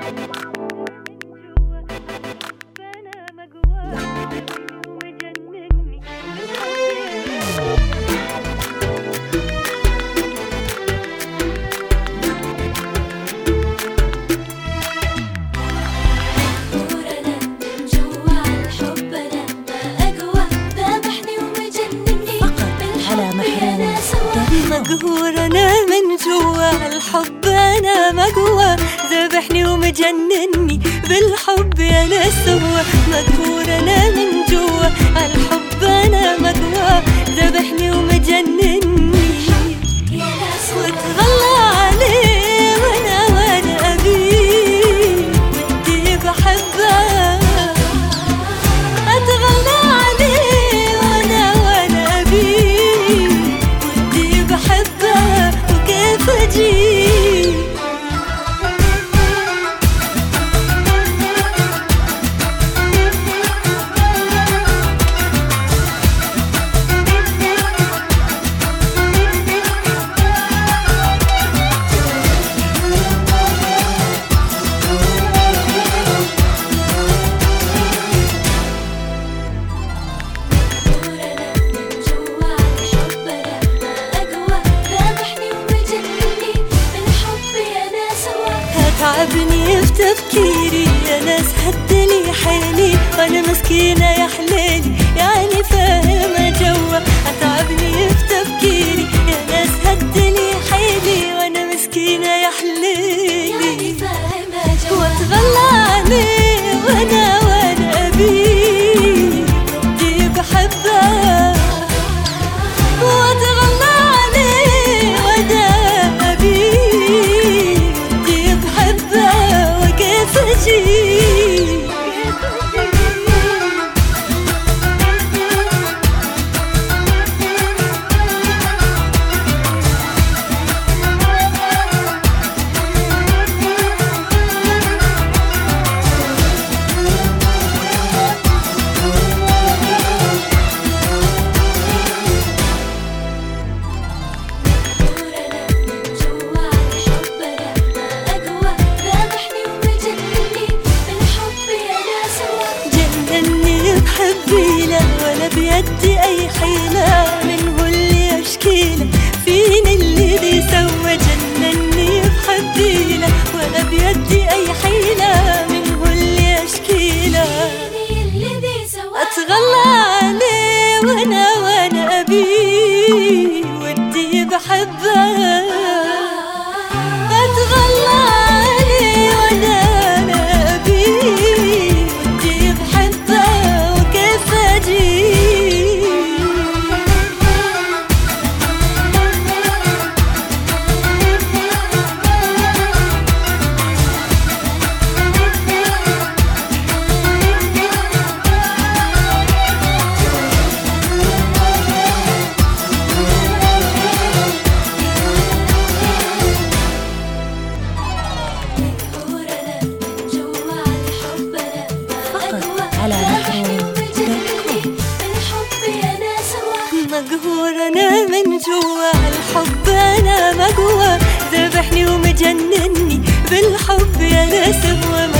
مقهور أنا من جوا الحب، أنا مقهور ذبحني ومجنني بالحب يا ناس سوا. مقهور أنا من جوا الحب، أنا مقهور ذبحني ومجنني واتغلى عليه وانا أبيه ودي بحبه. اتغلى عليه وانا أبيه ودي بحبه وكيف أجيه. تعبني في تفكيري يا ناس، هدلي حيلي وانا مسكينة يا حليلي، يعني فاهمة جوا. تعبني في تفكيري يا ناس، هدلي حيلي وانا مسكينة يا حليلي، يعني فاهمة جوا. واتغلى عليه وانا أبيه ودي بحبه. واتغلى عليه وانا أبيه ودي بحبه وكيف أجيه. بحبي لا ولا بيدي أي حيلة، منه اللي أشكيله فيني اللي ذي سوى. جنني بحبي لا ولا بيدي أي حيلة، منه اللي أشكيله أتغلى عليه وانا أبيه ودي بحبه. أتغلى عليه وانا أبيه ودي بحبه وكيف أجيه. مقهور أنا من جوا الحب، أنا مقهور ذبحني ومجنني بالحب يا ناس.